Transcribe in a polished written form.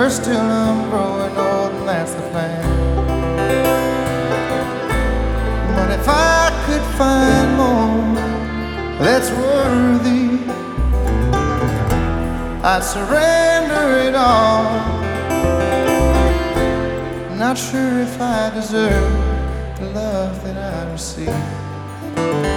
Or still I'm growing old and that's the plan. But if I could find more that's worthy, I'd surrender it all. Not sure if I deserve the love that I receive.